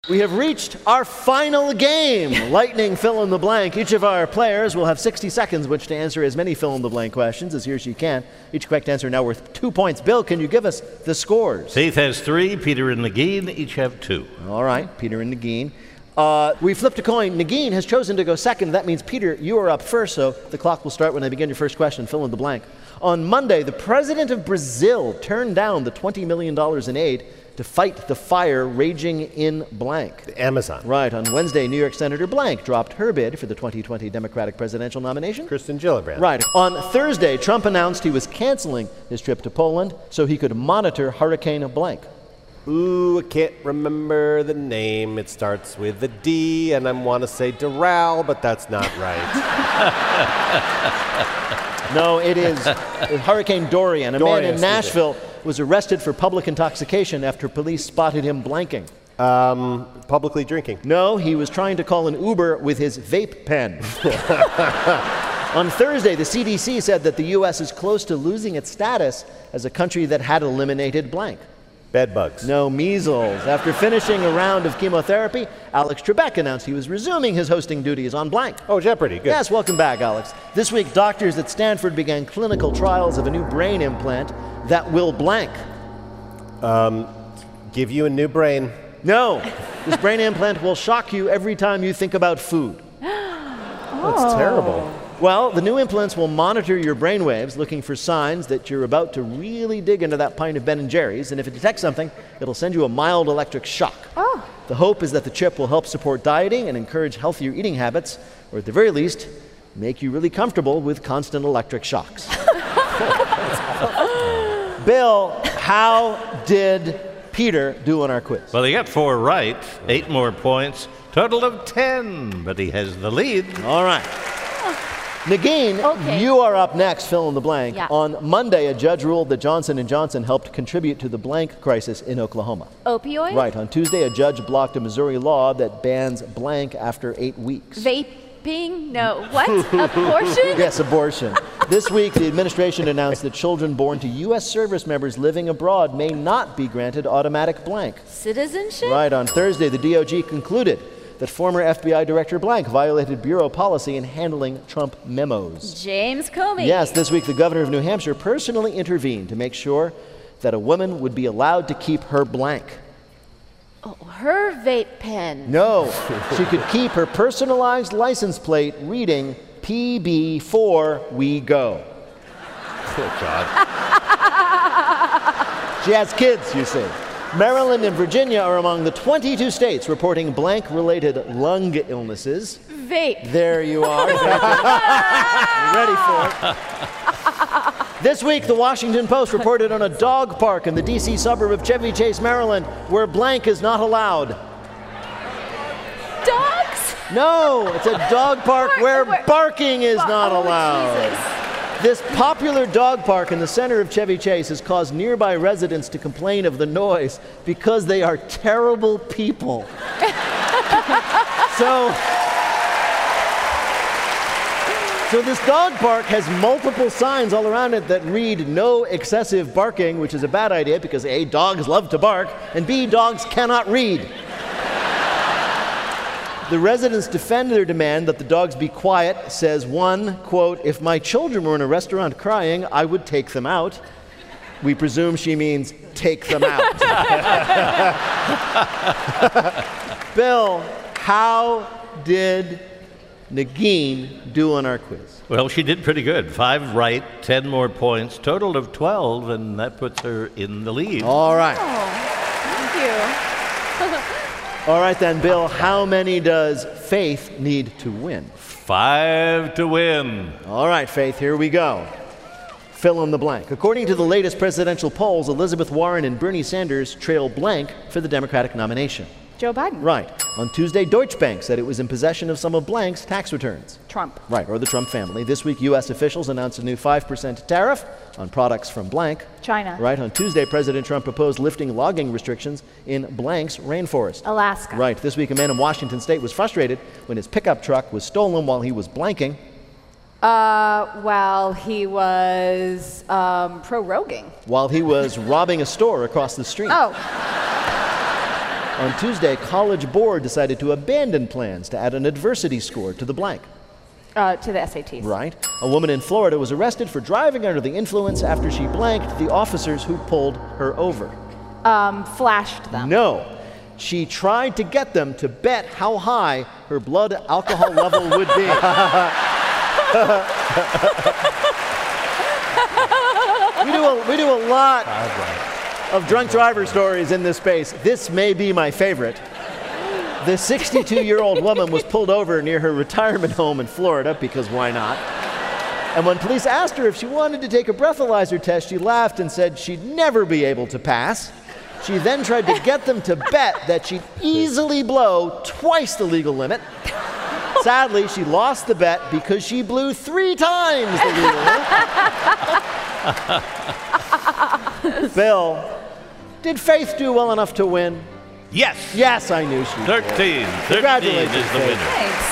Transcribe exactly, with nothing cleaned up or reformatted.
We have reached our final game, Lightning Fill in the Blank. Each of our players will have sixty seconds which to answer as many fill in the blank questions as he or she can. Each correct answer now worth two points. Bill, can you give us the scores? Faith has three, Peter and Nagin each have two. All right, Peter and Nagin. Uh, we flipped a coin. Nagin has chosen to go second. That means, Peter, you are up first, so the clock will start when I begin your first question. Fill in the blank. On Monday, the president of Brazil turned down the twenty million dollars in aid to fight the fire raging in blank. The Amazon. Right. On Wednesday, New York Senator blank dropped her bid for the twenty twenty Democratic presidential nomination. Kirsten Gillibrand. Right. On Thursday, Trump announced he was canceling his trip to Poland so he could monitor Hurricane blank. Ooh, I can't remember the name. It starts with a D, and I want to say Doral, but that's not right. No, it is Hurricane Dorian. A Dorian, man in Nashville was arrested for public intoxication after police spotted him blanking. Um, publicly drinking. No, he was trying to call an Uber with his vape pen. On Thursday, the C D C said that the U S is close to losing its status as a country that had eliminated blank. Bed bugs. No, measles. After finishing a round of chemotherapy, Alex Trebek announced he was resuming his hosting duties on blank. Oh, Jeopardy. Good. Yes, welcome back, Alex. This week, doctors at Stanford began clinical trials of a new brain implant that will blank. Um, give you a new brain. No, this brain implant will shock you every time you think about food. That's terrible. Well, the new implants will monitor your brain waves, looking for signs that you're about to really dig into that pint of Ben and Jerry's, and if it detects something, it'll send you a mild electric shock. Oh. The hope is that the chip will help support dieting and encourage healthier eating habits, or at the very least, make you really comfortable with constant electric shocks. Bill, how did Peter do on our quiz? Well, he got four right, eight more points, total of ten, but he has the lead. All right. Nagin, Okay. you are up next, fill in the blank. Yeah. On Monday, a judge ruled that Johnson and Johnson helped contribute to the blank crisis in Oklahoma. Opioid? Right. On Tuesday, a judge blocked a Missouri law that bans blank after eight weeks. Vaping? No. What? Abortion? Yes, abortion. This week, the administration announced that children born to U S service members living abroad may not be granted automatic blank. Citizenship? Right. On Thursday, the D O J concluded that former F B I Director blank violated bureau policy in handling Trump memos. James Comey? Yes, this week the governor of New Hampshire personally intervened to make sure that a woman would be allowed to keep her blank. Oh, her vape pen. No, she could keep her personalized license plate reading P B four we go. Oh, God. She has kids, you see. Maryland and Virginia are among the twenty-two states reporting blank-related lung illnesses. Vape. There you are. You ready for it? This week, the Washington Post reported on a dog park in the D C suburb of Chevy Chase, Maryland, where blank is not allowed. Dogs? No, it's a dog park Bark- where where- barking is Bar- not oh, allowed. Jesus. This popular dog park in the center of Chevy Chase has caused nearby residents to complain of the noise because they are terrible people. so, so this dog park has multiple signs all around it that read no excessive barking, which is a bad idea because A, dogs love to bark, and B, dogs cannot read. The residents defend their demand that the dogs be quiet, says one, quote, "If my children were in a restaurant crying, I would take them out." We presume she means take them out. Bill, how did Nagin do on our quiz? Well, she did pretty good. Five right, ten more points, total of twelve, and that puts her in the lead. All right. Oh, thank you. All right then, Bill, how many does Faith need to win? Five to win. All right, Faith, here we go. Fill in the blank. According to the latest presidential polls, Elizabeth Warren and Bernie Sanders trail blank for the Democratic nomination. Joe Biden? Right. On Tuesday, Deutsche Bank said it was in possession of some of blank's tax returns. Trump. Right, or the Trump family. This week, U S officials announced a new five percent tariff on products from blank. China. Right, on Tuesday, President Trump proposed lifting logging restrictions in blank's rainforest. Alaska. Right, this week, a man in Washington state was frustrated when his pickup truck was stolen while he was blanking. Uh, well, he was um, proroguing. While he was robbing a store across the street. Oh. On Tuesday, College Board decided to abandon plans to add an adversity score to the blank. Uh, to the S A Ts. Right. A woman in Florida was arrested for driving under the influence after she blanked the officers who pulled her over. Um, flashed them. No. She tried to get them to bet how high her blood alcohol level would be. we, do a, we do a lot of drunk driver stories in this space. This may be my favorite. The sixty-two-year-old woman was pulled over near her retirement home in Florida, because why not? And when police asked her if she wanted to take a breathalyzer test, she laughed and said she'd never be able to pass. She then tried to get them to bet that she'd easily blow twice the legal limit. Sadly, she lost the bet because she blew three times the legal limit. Phil, did Faith do well enough to win? Yes. Yes, I knew she did. thirteen. thirteen Congratulations, is the Faith. winner. Thanks.